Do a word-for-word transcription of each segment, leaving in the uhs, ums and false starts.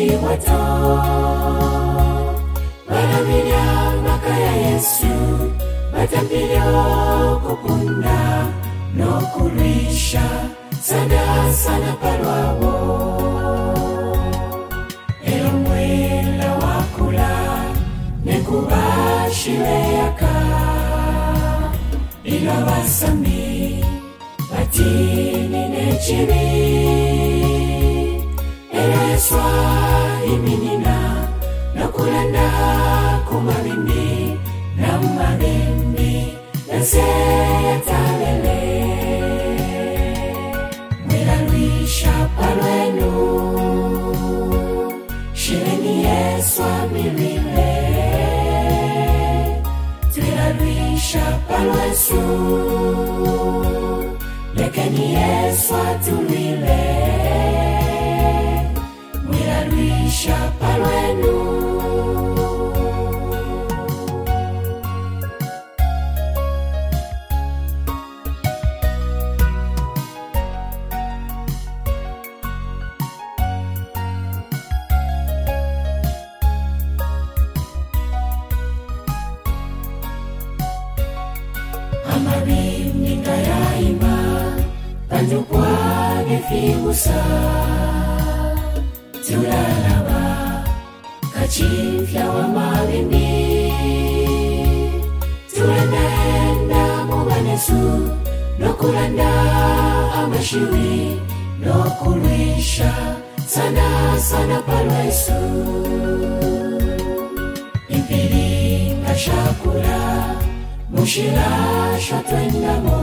wato baramenya makaya Yesu batambira okukunda n'okulisha sana sana palwabo elomwela wakula nekubashileyaka ilabasami batini nechibi eleswa iminina nokulanda kumabimbi namabimbi naseyatalele mwilalwisha palwenu shileni Yesu amilile twilalwisha palwesu lekeni Yesu atulile mwilalwisha palwenu amabimbi ngayaima panjukwa nefibusa tulalaba kachifya wa mabimbi tulanenda mubanesu nokulanda amashiwi nokulwisha sana sana palwesu impiri ngashakula mushilasha twendamo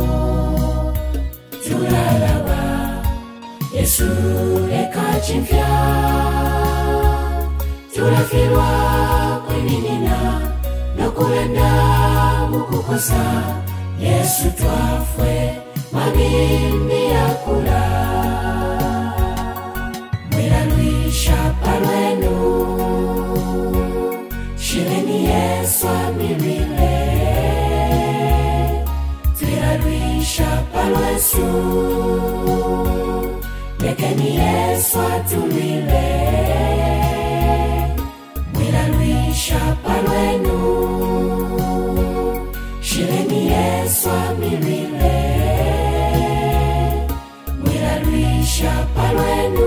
tulalaba Yesu ekachimfya tulafirwa kweninina nokulenda mukukosa Yesu twafwe mabimbi yakula mwilalwisha palwenu shileni Yesu amilile twilalwisha palwesu lekeni Yesu atulile mwilalwisha palwenu shileni Yesu amilile mwilalwisha palwenu